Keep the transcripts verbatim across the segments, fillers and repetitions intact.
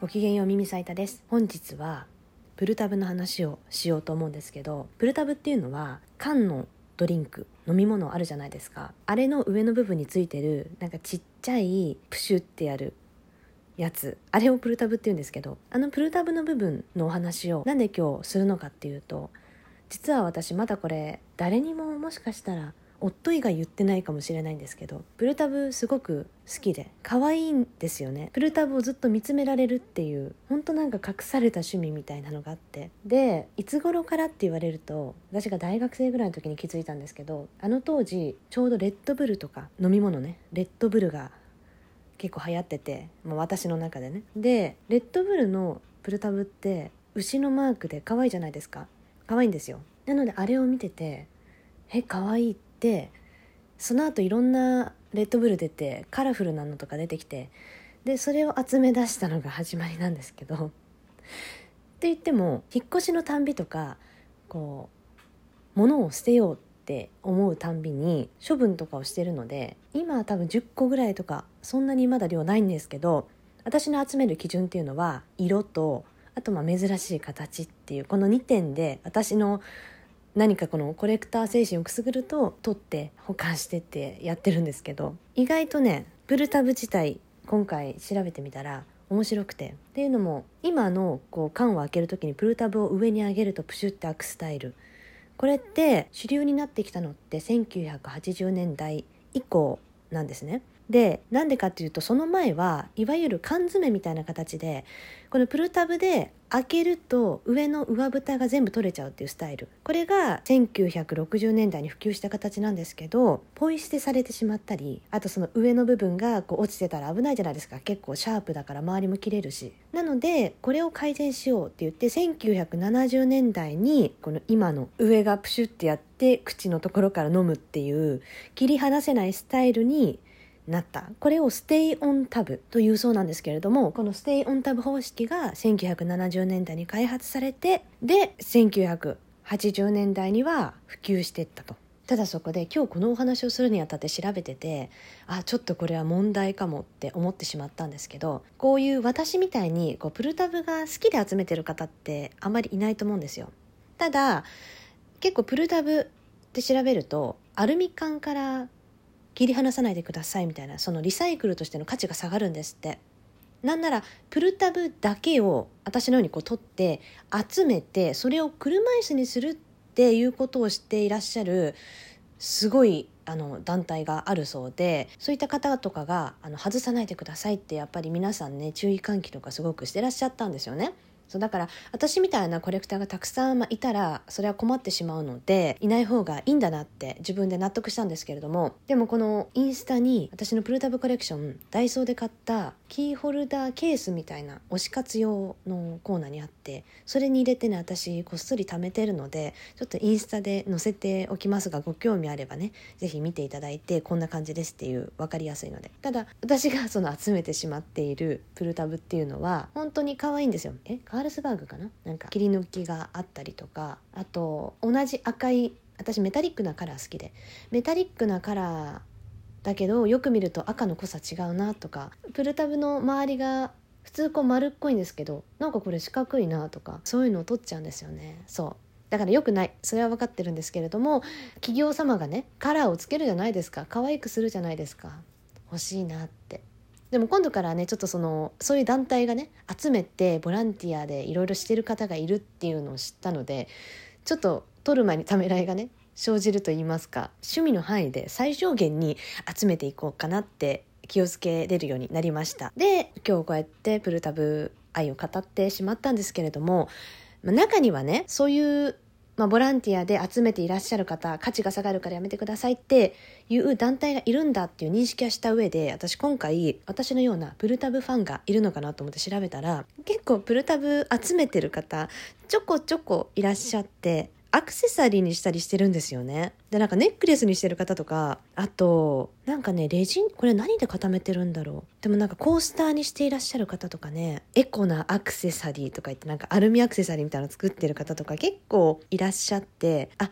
ごきげんよう、ミミサイタです。本日はプルタブの話をしようと思うんですけど、プルタブっていうのは缶のドリンク、飲み物あるじゃないですか。あれの上の部分についてるなんかちっちゃいプシュってやるやつ、あれをプルタブって言うんですけど、あのプルタブの部分のお話をなんで今日するのかっていうと、実は私まだこれ誰にももしかしたら夫以外言ってないかもしれないんですけど、プルタブすごく好きで可愛いんですよね。プルタブをずっと見つめられるっていう、本当なんか隠された趣味みたいなのがあって、でいつ頃からって言われると、私が大学生ぐらいの時に気づいたんですけど、あの当時ちょうどレッドブルとか飲み物ね、レッドブルが結構流行ってて、まあ、私の中でね。でレッドブルのプルタブって牛のマークで可愛いじゃないですか。可愛いんですよ。なのであれを見てて、え可愛いって、その後いろんなレッドブル出てカラフルなのとか出てきて、でそれを集め出したのが始まりなんですけどって言っても、引っ越しのたんびとかこう物を捨てようって思うたんびに処分とかをしてるので、今は多分じゅっこぐらいとか、そんなにまだ量ないんですけど、私の集める基準っていうのは色と、あとまあ珍しい形っていう、このにてんで私の何かこのコレクター精神をくすぐると取って保管してってやってるんですけど、意外とねプルタブ自体今回調べてみたら面白くて、っていうのも今のこう缶を開けるときにプルタブを上に上げるとプシュって開くスタイル、これって主流になってきたのってせんきゅうひゃくはちじゅうねんだい以降なんですね。でなんでかっていうと、その前はいわゆる缶詰みたいな形で、このプルタブで開けると上の上蓋が全部取れちゃうっていうスタイル、これがせんきゅうひゃくろくじゅうねんだいに普及した形なんですけど、ポイ捨てされてしまったり、あとその上の部分がこう落ちてたら危ないじゃないですか。結構シャープだから周りも切れるし。なのでこれを改善しようって言って、せんきゅうひゃくななじゅうねんだいにこの今の上がプシュってやって口のところから飲むっていう切り離せないスタイルになった。これをステイオンタブというそうなんですけれども、このステイオンタブ方式がせんきゅうひゃくななじゅうねんだいに開発されて、でせんきゅうひゃくはちじゅうねんだいには普及していったと。ただそこで今日このお話をするにあたって調べてて、あちょっとこれは問題かもって思ってしまったんですけど、こういう私みたいにこうプルタブが好きで集めてる方ってあまりいないと思うんですよ。ただ結構プルタブって調べると、アルミ缶から切り離さないでくださいみたいな、そのリサイクルとしての価値が下がるんですって。なんならプルタブだけを私のようにこう取って集めて、それを車椅子にするっていうことをしていらっしゃるすごいあの団体があるそうで、そういった方とかがあの外さないでくださいってやっぱり皆さんね、注意喚起とかすごくしてらっしゃったんですよね。そうだから私みたいなコレクターがたくさん、まあ、いたらそれは困ってしまうので、いない方がいいんだなって自分で納得したんですけれども、でもこのインスタに私のプルタブコレクション、ダイソーで買ったキーホルダーケースみたいな推し活用のコーナーにあって、それに入れてね、私こっそり貯めてるので、ちょっとインスタで載せておきますが、ご興味あればねぜひ見ていただいて、こんな感じですっていう分かりやすいので。ただ私がその集めてしまっているプルタブっていうのは本当に可愛いんですよ。えカールスバーグかな、なんか切り抜きがあったりとか、あと同じ赤い、私メタリックなカラー好きで、メタリックなカラーだけどよく見ると赤の濃さ違うなとか、プルタブの周りが普通こう丸っこいんですけど、なんかこれ四角いなとか、そういうのを取っちゃうんですよね。そうだから良くない、それは分かってるんですけれども、企業様がねカラーをつけるじゃないですか、可愛くするじゃないですか、欲しいなって。でも今度からね、ちょっとそのそういう団体がね集めてボランティアでいろいろしてる方がいるっていうのを知ったので、ちょっと取る前にためらいがね生じると言いますか、趣味の範囲で最小限に集めていこうかなって気をつけれるようになりました。で今日こうやってプルタブ愛を語ってしまったんですけれども、まあ、中にはねそういうまあ、ボランティアで集めていらっしゃる方、価値が下がるからやめてくださいっていう団体がいるんだっていう認識はした上で、私今回私のようなプルタブファンがいるのかなと思って調べたら、結構プルタブ集めてる方ちょこちょこいらっしゃって、アクセサリーにしたりしてるんですよね。でなんかネックレスにしてる方とか、あとなんかねレジン、これ何で固めてるんだろう、でもなんかコースターにしていらっしゃる方とかね、エコなアクセサリーとか言って、なんかアルミアクセサリーみたいなの作ってる方とか結構いらっしゃって、あ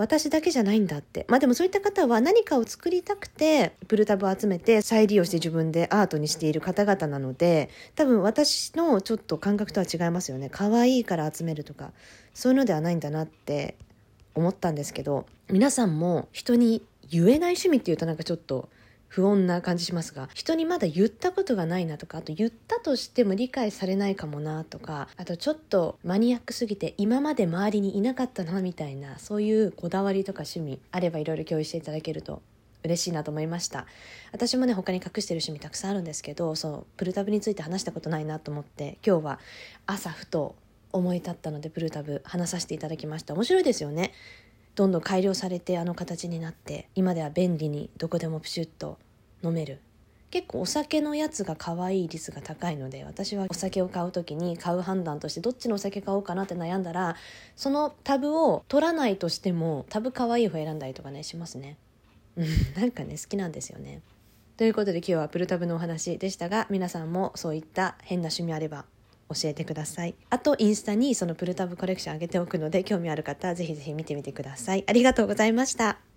私だけじゃないんだって。まあでもそういった方は何かを作りたくてプルタブを集めて再利用して自分でアートにしている方々なので、多分私のちょっと感覚とは違いますよね。可愛いから集めるとかそういうのではないんだなって思ったんですけど、皆さんも人に言えない趣味っていうとなんかちょっと不穏な感じしますが、人にまだ言ったことがないなとか、あと言ったとしても理解されないかもなとか、あとちょっとマニアックすぎて今まで周りにいなかったなみたいな、そういうこだわりとか趣味あればいろいろ共有していただけると嬉しいなと思いました。私もね他に隠してる趣味たくさんあるんですけど、そうプルタブについて話したことないなと思って今日は朝ふと思い立ったのでプルタブ話させていただきました。面白いですよね。どんどん改良されてあの形になって、今では便利にどこでもプシュッと飲める。結構お酒のやつが可愛い率が高いので、私はお酒を買う時に買う判断としてどっちのお酒買おうかなって悩んだら、そのタブを取らないとしてもタブ可愛い方選んだりとかねしますね。うんなんかね好きなんですよね。ということで今日はプルタブのお話でしたが、皆さんもそういった変な趣味あれば教えてください。あとインスタにそのプルタブコレクション上げておくので、興味ある方はぜひぜひ見てみてください。ありがとうございました。